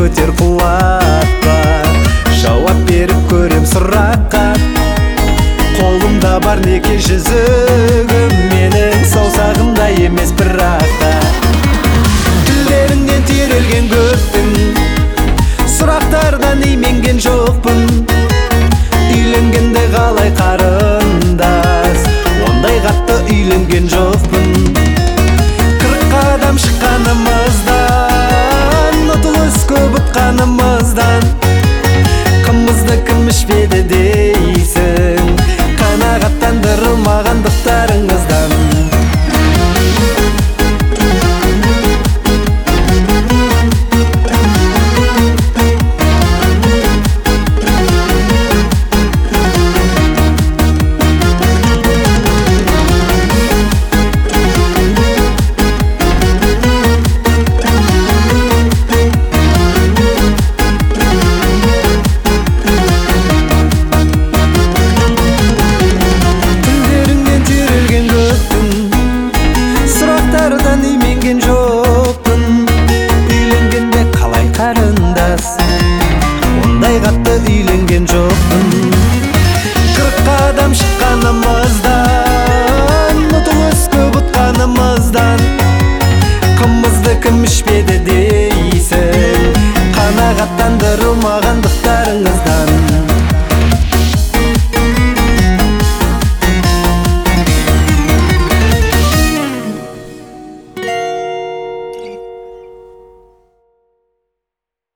көтер қуатқа, жауап беріп көрем сұраққа. Қолымда бар неке жүзігім, менің саусағымда емес бірақта. Тілдеріңнен терелген көптің, сұрақтардан именген жоқпын. Үйленгенде қалай қарындас, ондай қатты үйленген жоқпын. 40 қадам шыққанымыздан, ұтылыс көп ұтқанымыздан, қымызды кім ішпеді дейсің, қанағаттандырылмағандықтарыңыздан. Именген жоқпын, үйленгенде қалай қарындас, ондай қатты үйленген жоқпын. 40 қадам шыққанымыздан, ұтылыс көп ұтқанымыздан, қымызды кім ішпеді дейсің, қанағаттандырылмаған